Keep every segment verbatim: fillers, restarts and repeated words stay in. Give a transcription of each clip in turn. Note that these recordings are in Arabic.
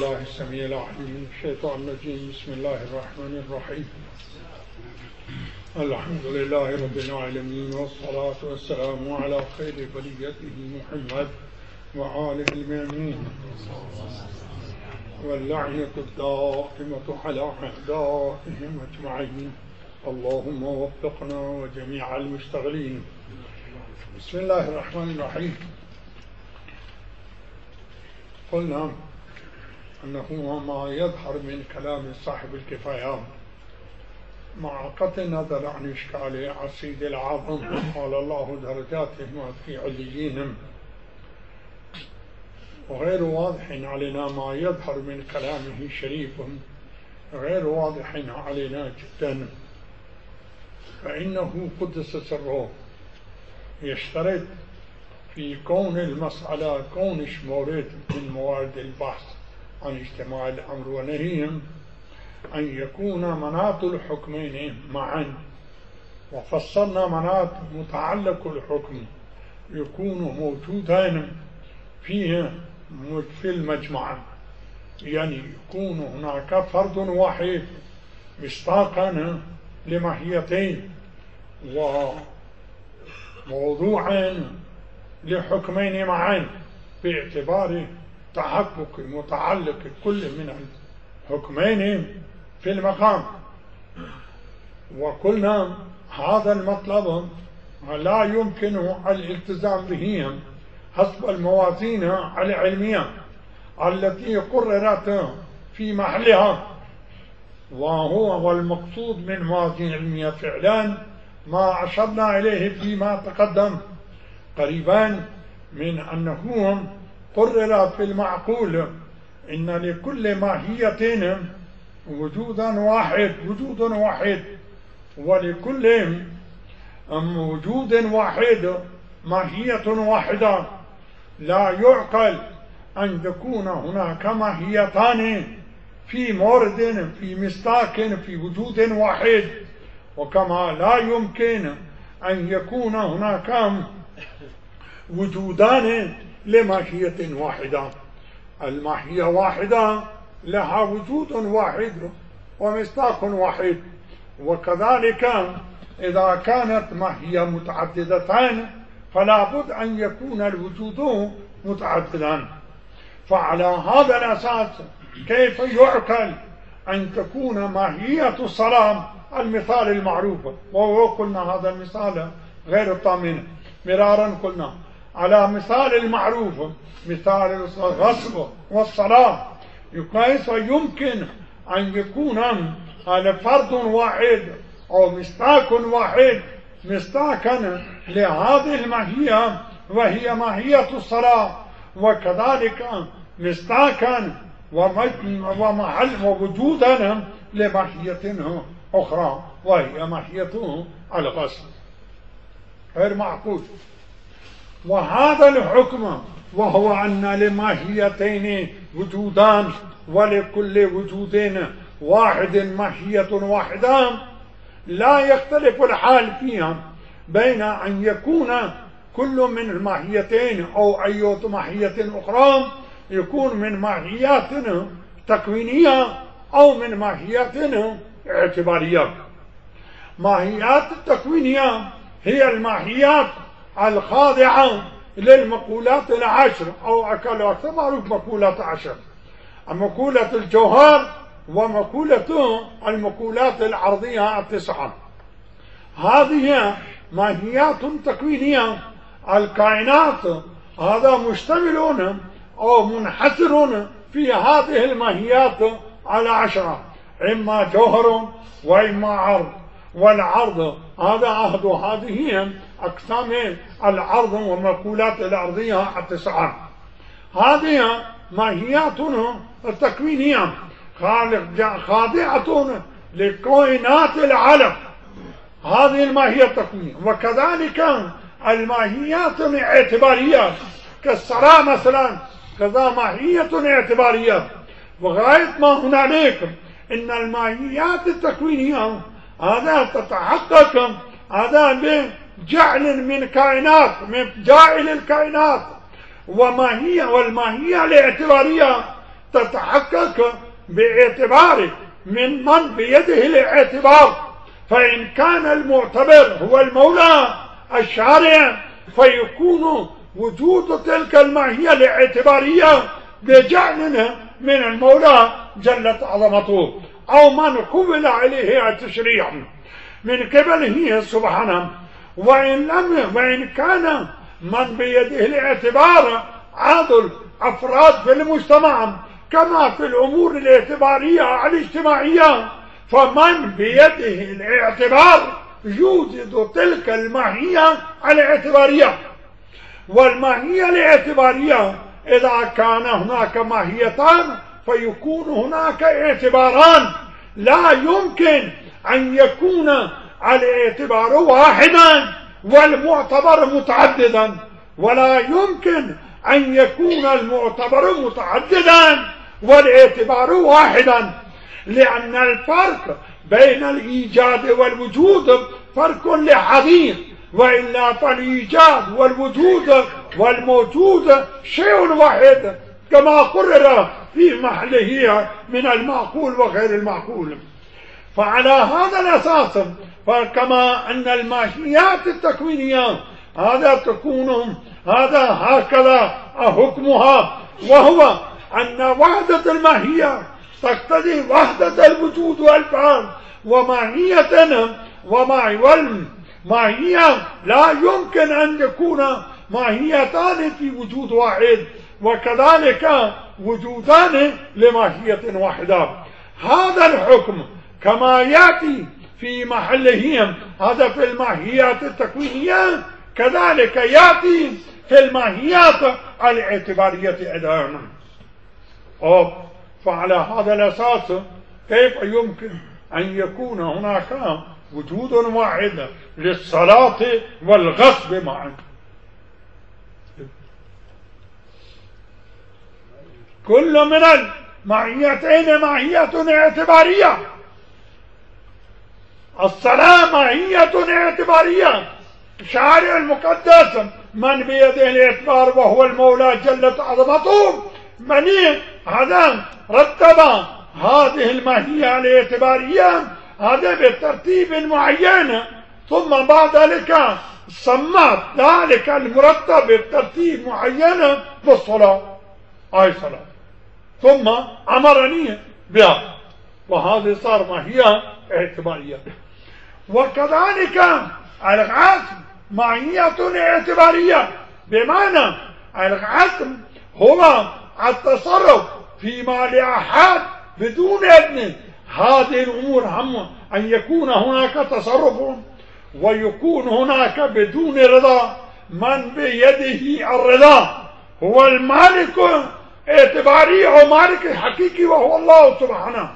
بالله السميع العليم من الشيطان الرجيم. بسم الله الرحمن الرحيم. الحمد لله رب العالمين، والصلاة والسلام على خير بليته محمد وآله المؤمنين، واللعنة الدائمة على أعدائهم أجمعين. اللهم وفقنا وجميع المشتغلين. بسم الله الرحمن الرحيم. قلنا أنه ما يظهر من كلام صاحب الكفايات مع قطع النظر عن إشكال عصيد العظم، قال الله درجاتهم في عليين، وغير واضح علينا ما يظهر من كلامه شريف، غير واضح علينا جدا، فإنه قدس سره يشترط في كون المسألة كونش مورد من موارد البحث عن اجتماع الأمر ونهيهم أن يكون مناط الحكمين معا، وفصلنا مناط متعلق الحكم يكون موجودان فيه في المجمع، يعني يكون هناك فرد واحد مصداقا لماهيتين وموضوعا لحكمين معا، باعتبار تحقق متعلق كل من الحكمين في المقام. وقلنا هذا المطلب لا يمكن الالتزام به حسب الموازين العلمية التي قررت في محلها، وهو والمقصود من موازين علمية فعلا ما أشرنا إليه فيما تقدم قريبا من أنه قرر في المعقول إن لكل ماهية وجودا واحد وجود واحد، ولكل وجود واحد ماهية واحدة. لا يعقل أن تكون هناك ماهيتان في مورد في مصداق في وجود واحد، وكما لا يمكن أن يكون هناك وجودان لماهية واحدة. الماهية واحدة لها وجود واحد ومصداق واحد، وكذلك إذا كانت ماهية متعددتان فلا بد أن يكون الوجود متعددا. فعلى هذا الأساس كيف يعقل أن تكون ماهية السلام المثال المعروف، وهو قلنا هذا المثال غير الطامن مرارا، قلنا على مثال المعروف مثال الغصب والسلام، كيف يمكن أن يكون هذا فرد واحد أو مصداق واحد مصداقا لهذه الماهية وهي ماهية الصلاة، وكذلك مصداقا ومحل ووجودا لماهية أخرى وهي ماهية الغصب. غير معقول. وهذا الحكم وهو أن لماهيتين وجودان ولكل وجود واحد ماهية واحدة لا يختلف الحال فيها بين أن يكون كل من الماهيتين أو أي ماهية أخرى يكون من ماهيات تكوينية أو من ماهيات اعتبارية. ماهيات التكوينية هي الماهيات الخاضعة للمقولات العشر أو أكل أكثر معروف مقولات عشر، مقولة الجوهر ومقولة المقولات العرضية التسعة. هذه ماهيات تكوينية. الكائنات هذا مشتملون أو منحصرون في هذه الماهيات على عشرة، إما جوهر وإما عرض، والعرض هذا أحد هذه أقسام العرض والمقولات العرضية التسعة. هذه ماهيات تكوينية خاضعة لكائنات العالم، هذه الماهية التكوينية. وكذلك الماهيات الاعتبارية كالصلاة مثلا كذا ماهية اعتبارية. وغاية ما هنالك إن الماهيات التكوينية هذا تتحقق هذا بجعل من كائنات من جاعل الكائنات، وماهية والماهية الاعتبارية تتحقق باعتبار من من بيده الاعتبار، فإن كان المعتبر هو المولى الشارع فيكون وجود تلك الماهية الاعتبارية بجعلنا من المولى جلت عظمته أو من قبل عليه التشريع من قبله سبحانه. وإن لم وإن كان من بيده الاعتبار عدل أفراد في المجتمع كما في الأمور الاعتبارية الاجتماعية، فمن بيده الاعتبار يوجد تلك الماهية الاعتبارية. والماهية الاعتبارية إذا كان هناك ماهيتان فيكون هناك اعتباران، لا يمكن أن يكون الاعتبار واحدا والمعتبر متعددا، ولا يمكن أن يكون المعتبر متعددا والاعتبار واحدا، لأن الفرق بين الإيجاد والوجود فرق لحديث، وإلا فالإيجاد والوجود والموجود شيء واحد كما قرر في محله من المعقول وغير المعقول. فعلى هذا الأساس فكما أن الماهيات التكوينية هذا تكون هذا هكذا حكمها، وهو أن وحدة الماهية تقتضي وحدة الوجود والفعل، وماهية وما والماهية لا يمكن أن يكون ماهيتان في وجود واحد، وكذلك وجودان لماهية واحدة. هذا الحكم كما يأتي في محلهم هذا في الماهيات التكوينية كذلك يأتي في الماهيات الاعتبارية أيضا. فعلى هذا الأساس كيف يمكن أن يكون هناك وجود واحد للصلاة والغصب معا؟ كل من الماهيتين ماهية اعتبارية. الصلاة ماهية اعتبارية، الشارع المقدس من بيده الاعتبار وهو المولى جلت عظمته من هذا رتب هذه الماهية الاعتبارية هذا بالترتيب معين، ثم بعد ذلك سمى ذلك المرتب بالترتيب معين بالصلاة أي صلاة، ثم أمرني بها، وهذه صار ماهية اعتبارية. وكذلك الغسل ماهية اعتبارية، بمعنى الغسل هو التصرف فيما لأحد بدون إذن. هذه الأمور هم أن يكون هناك تصرف ويكون هناك بدون رضا. من بيده الرضا هو المالك اعتباري أو مالك حقيقي وهو الله سبحانه،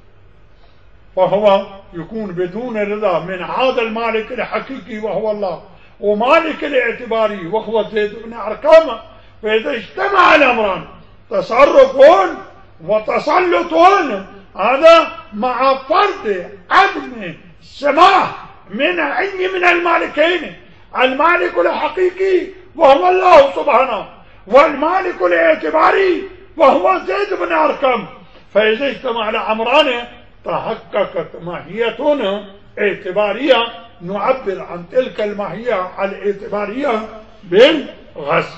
فهو يكون بدون رضا من هذا المالك الحقيقي وهو الله، ومالك الاعتباري وهو زيد بن أرقم. فإذا اجتمع الأمران تصرف وتسلط هذا مع فرض عدم سماح من أي من المالكين، المالك الحقيقي وهو الله سبحانه والمالك الاعتباري وهو زيد بن أرقم، فإذا اجتمع الأمران تحققت ماهية اعتبارية نعبر عن تلك الماهية الاعتبارية بالغسل.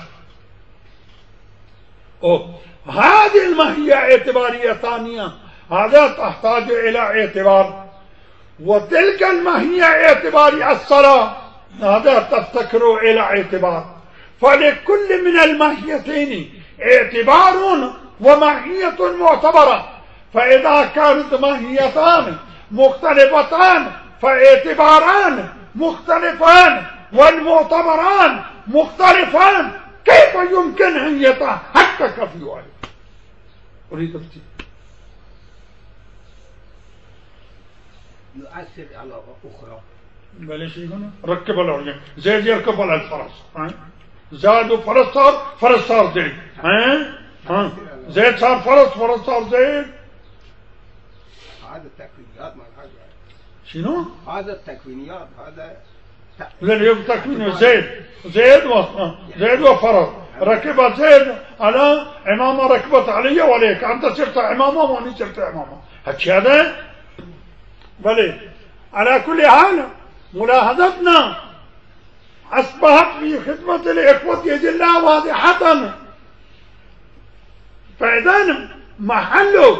هذه الماهية اعتبارية ثانية هذا تحتاج إلى اعتبار، وتلك الماهية اعتبارية الصلاة هذا تفتكر إلى اعتبار. فلكل من الماهيتين اعتبار وماهية معتبرة، فإذا كانت ماهيتان مختلفتان فاعتباران مختلفان والمعتبران مختلفان، كيف يمكن أن يتحقق في واحد؟ أريد أفتي يؤثر على أخرى. بلاش هنا ركب الأرجل زيد يركب على الفرس، زاد فرس صار فرس صار زيد، ها ها زيد صار فرس فرس صار زيد. هذا التكوينيات ما حاجة. شنو؟ هذا التكوينيات هذا زين يوم تكوين زيد زيد و زيد وفرس ركب زيد على عمامة ركبت علي وعليك، أنت صرت عمامة وأنا صرت عمامة، هالشي هذا بلي. على كل حال ملاحظتنا أصبحت في خدمة الإخوة الله واضحة، فإذا محل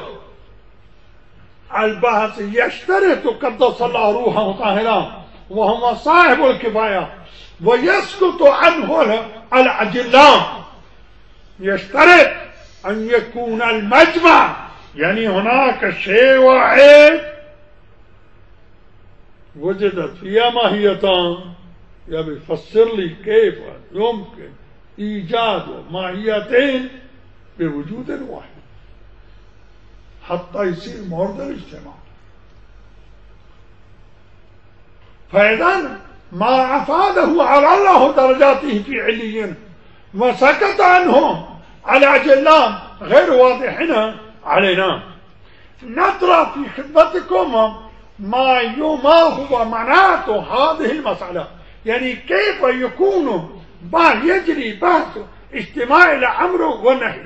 البحث يشترط قدس الله روحه طاهرا وهو صاحب الكفاية ويسكت عنه العجلان، يشترط أن يكون المجمع، يعني هناك شيء واحد وجدت فيها ماهيتان، يبي يفسر لي كيف يمكن إيجاد ماهيتين بوجود واحد حتى يصير مورد الاجتماع. فإذا ما أفاده على الله درجاته في عليين وسكت عنهم على جلان غير واضحين علينا، نترى في خدمتكم ما ما هو مناط هذه المسألة، يعني كيف يكون ما يجري بحث اجتماع الأمر والنهي.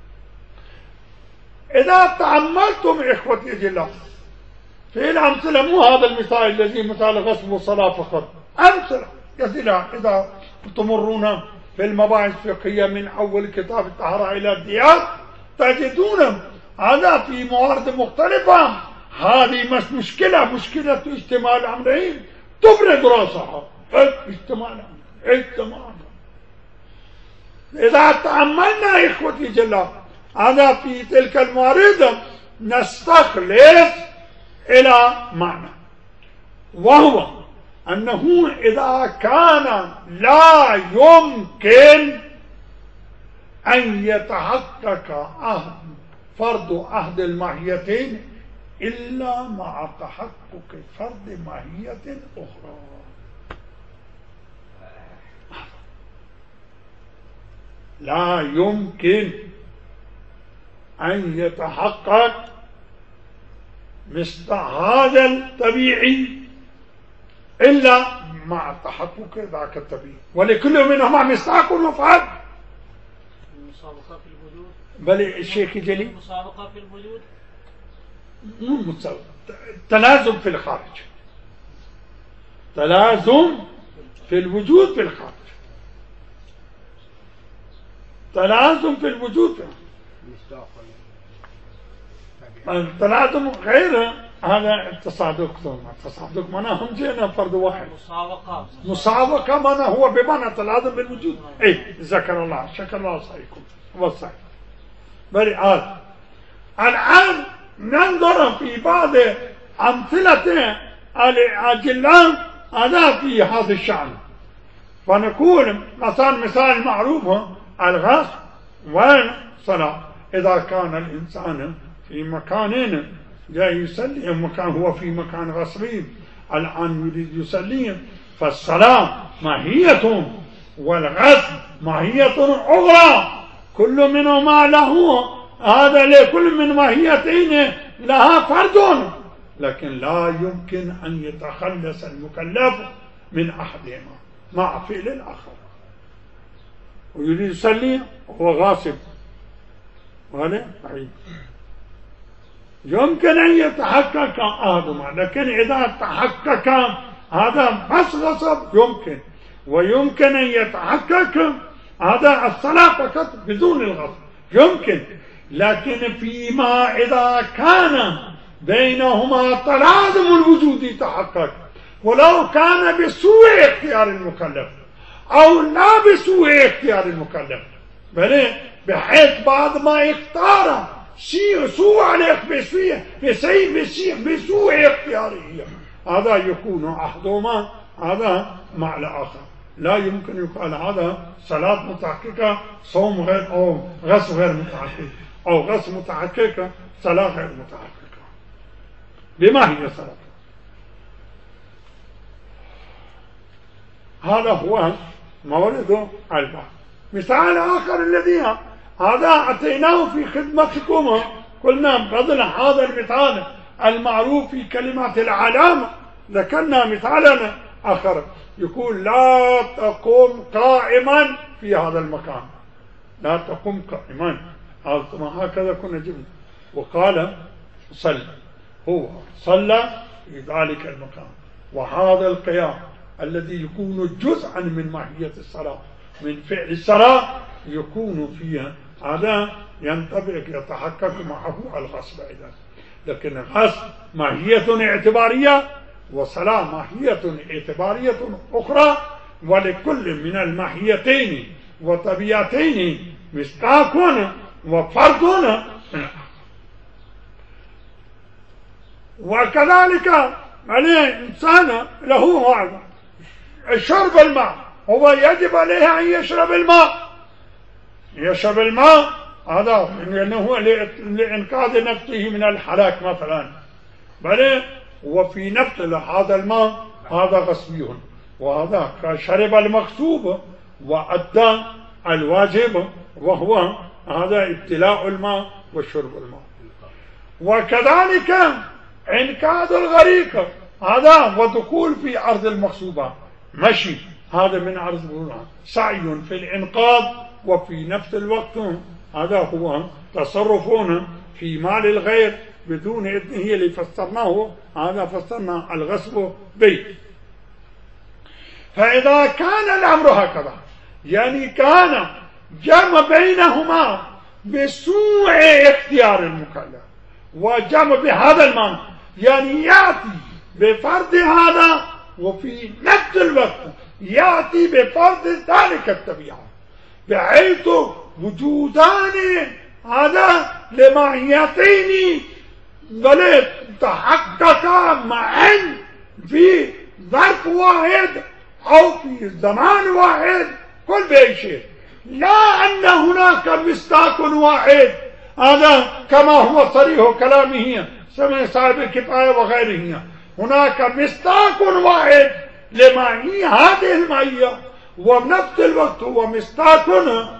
إذا تأملتم إخوتي جل في الأمثلة، مو هذا المثال الذي مثال غصب الصلاة فقط، أمثلة كثيرة إذا تمرون في المباحث الفقهية من أول كتاب الطهارة إلى الديات تجدون هذا في موارد مختلفة. هذه مش مشكلة، مشكلة اجتماع الأمرين تبرد راسها، اجتماع الأمرين اجتماع. إذا تأملنا إخوتي جل هذا في تلك الموارد نستخلص إلى معنى، وهو أنه إذا كان لا يمكن أن يتحقق أهد فرض أحد الماهيتين إلا مع تحقق فرض ماهية أخرى. لا يمكن أن يتحقق مثل هذا الطبيعي إلا مع تحقق ذاك الطبيعي، ولكل منهما مصداق وفعل. المسابقة في الوجود، بل الشيخ جلي المسابقة في الوجود مو مسابقة، تلازم في الخارج، تلازم في الوجود في الخارج، تلازم في الوجود في التلازم غير هذا التصادق. التصادق معناه هم جينا فرد واحد، مسابقة مسابقة معناه هو بمعنى تلازم بالوجود. اي ذكر الله، شكر الله صحيحكم وصحيح. بل آه. الآن ننظر في بعض أمثلة الأجلان هذا في هذا الشأن، فنقول مثلا مثال معروف الغسل والصلاة. إذا كان الإنسان في مكان جاي يصلي، مكان هو في مكان غصبي الآن يريد يصلي، فالصلاة ماهية والغسل ماهية أخرى، كل منهما له هذا لكل من ماهيتين لها فرد، لكن لا يمكن أن يتخلص المكلف من أحدهما مع فعل الآخر. ويريد يصلي هو غاصب، وهذا صحيح يمكن أن يتحقق أحدهما، لكن إذا تحقق هذا بس غصب يمكن، ويمكن أن يتحقق هذا الصلاة فقط بدون الغصب يمكن. لكن فيما إذا كان بينهما تلازم الوجود يتحقق، ولو كان بسوء اختيار المكلف أو لا بسوء اختيار المكلف، بل بحيث بعد ما يختار شيء سوء عليك بسوء بسيء بسيء بسوء اختياره، هذا يكون أحدهما هذا مع الآخر. لا يمكن يقال هذا صلاة متحققة صوم غير أو غسل غير متحقق، أو غسل متحققة صلاة غير متحققة. بما هي صلاة؟ هذا هو مورد البحث. مثال آخر الذي هذا أتيناه في خدمتكم، قلنا بذل هذا المثال المعروف في كلمات العلامة، ذكرنا مثالا آخر يقول لا تقوم قائما في هذا المكان، لا تقم قائما، هكذا كنا جبنا. وقال صلى، هو صلى في ذلك المكان. وهذا القيام الذي يكون جزءا من ماهية الصلاة، من فعل الصلاة يكون فيها، هذا ينطبق يتحقق معه الغصب أيضا. لكن الغصب ماهية اعتبارية، والصلاة ماهية اعتبارية أخرى، ولكل من الماهيتين وطبيعتين مصداق وفرض. وكذلك الإنسان له هذا شرب الماء، هو يجب عليه أن يشرب الماء، يشرب الماء هذا لأنه لإنقاذ نفسه من الحلاك مثلا، بل وفي نفس هذا الماء هذا غصبي، وهذا شرب المغصوب وأدى الواجب، وهو هذا ابتلاء الماء وشرب الماء. وكذلك إنقاذ الغريق هذا ودخول في أرض المغصوبة، مشي هذا من أرض المغصوبة، سعي في الإنقاذ، وفي نفس الوقت هذا هو تصرف في مال الغير بدون إذنه اللي فسرناه، هذا فسرنا الغصب به. فإذا كان الأمر هكذا، يعني كان جمع بينهما بسوء اختيار المكلف وجمع بهذا المعنى، يعني يأتي بفرض هذا وفي نفس الوقت يأتي بفرض ذلك الطبيعة، بحيث وجودان هذا لماهيتين بل تحققا معا في ظرف واحد أو في زمان واحد كل بأي شيء، لا أن هناك مصداق واحد، هذا كما هو صريح كلامه سمع صاحب الكفاية وغيره، هناك مصداق واحد لماهية هذه الماهية، وبنفس الوقت هو مصداق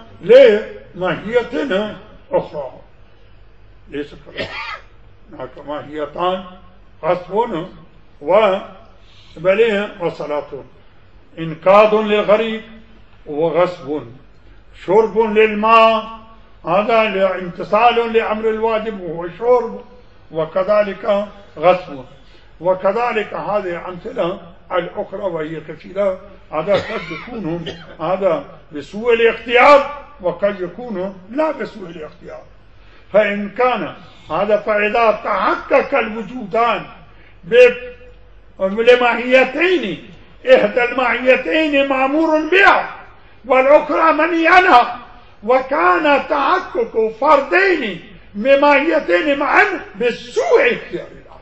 لماهية أخرى. ليس كذلك، هناك ماهيتان غصب وبليه وصلاة، إنقاذ للغريق وغصب، شرب للماء هذا امتثال لأمر الواجب وهو شرب، وكذلك غصب. وكذلك هذه الأمثلة الأخرى وهي كثيرة، هذا قد يكون هذا بسوء الاختيار وقد يكون لا بسوء الاختيار. فإن كان هذا فإذا تحقق الوجودان لماهيتين، إحدى الماهيتين مأمور بها والأخرى منهي عنها، وكان تحقق فردين بماهيتين معا بسوء اختيار العبد،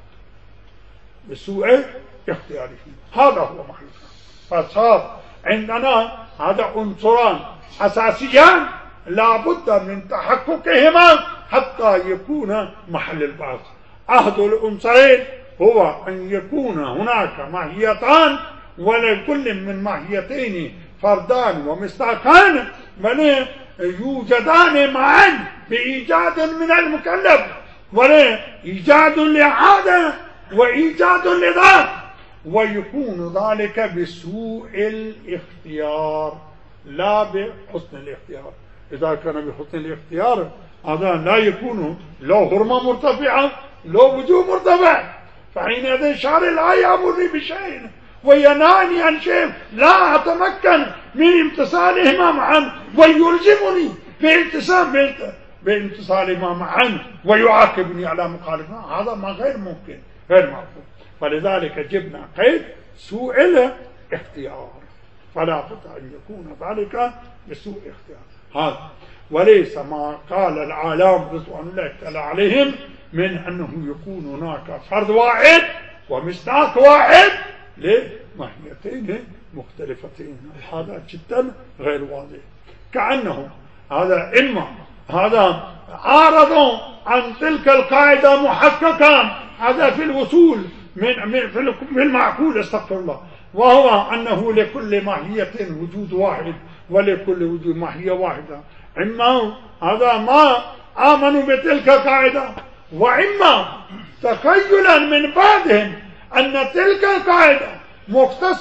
بسوء اختياره، هذا هو محيطنا. فصار عندنا هذا عنصران أساسيان لا بد من تحققهما حتى يكون محل البحث. عهد العنصرين هو أن يكون هناك ماهيتان ولكل من ماهيتين فردان ومصداقان بل يوجدان معا بإيجاد من المكلف، ولا إيجاد لعادة وإيجاد لذات، ويكون ذلك بسوء الاختيار لا بحسن الاختيار. إذا كان بحسن الاختيار هذا لا يكون له حرمة مرتفعة له وجوب مرتفع، فحينئذ شارع لا يأمرني بشيء وينهاني عن شيء لا أتمكن من امتثالهما معا، ويلزمني بامتثال بامتثالهما معا ويعاقبني على مخالفة، هذا ما غير ممكن غير معقول. فلذلك جبنا قيد سوء الاختيار، فلا بد أن يكون ذلك بسوء اختيار هذا، وليس ما قال العالم رضوان الله تعالى عليهم من أنه يكون هناك فرد واحد ومصداق واحد لماهيتين مختلفتين، هذا جدا غير واضح. كأنه هذا إما هذا عارض عن تلك القاعدة محققا، هذا في الوصول من في المعقول استغفر الله، وهو أنه لكل ماهية وجود واحد ولكل وجود ماهية واحدة، إما هذا ما آمنوا بتلك القاعدة، وإما تخيلا من بعدهم أن تلك القاعدة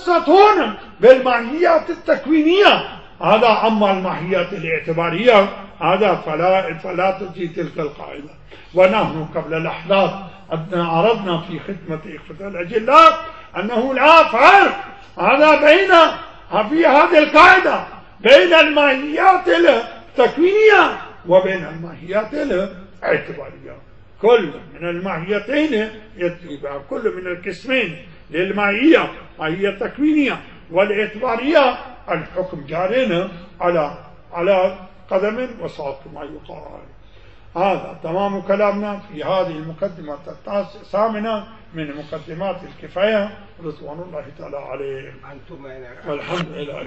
مختصة بالماهيات التكوينية، هذا أما الماهيات الاعتبارية هذا فلا فلا تجي تلك القاعدة. ونحن قبل لحظات عرضنا في خدمة إخوة الأجلاء أنه لا فرق هذا بين في هذه القاعدة بين الماهيات التكوينية وبين الماهيات الاعتبارية. كل من الماهيتين يتبع كل من القسمين للماهية ماهية تكوينية والاعتبارية الحكم جارين على على قدم وساق ما يقال. هذا تمام كلامنا في هذه المقدمة الثامنة من مقدمات الكفاية رضوان الله تعالى عليه. أنتم والحمد لله.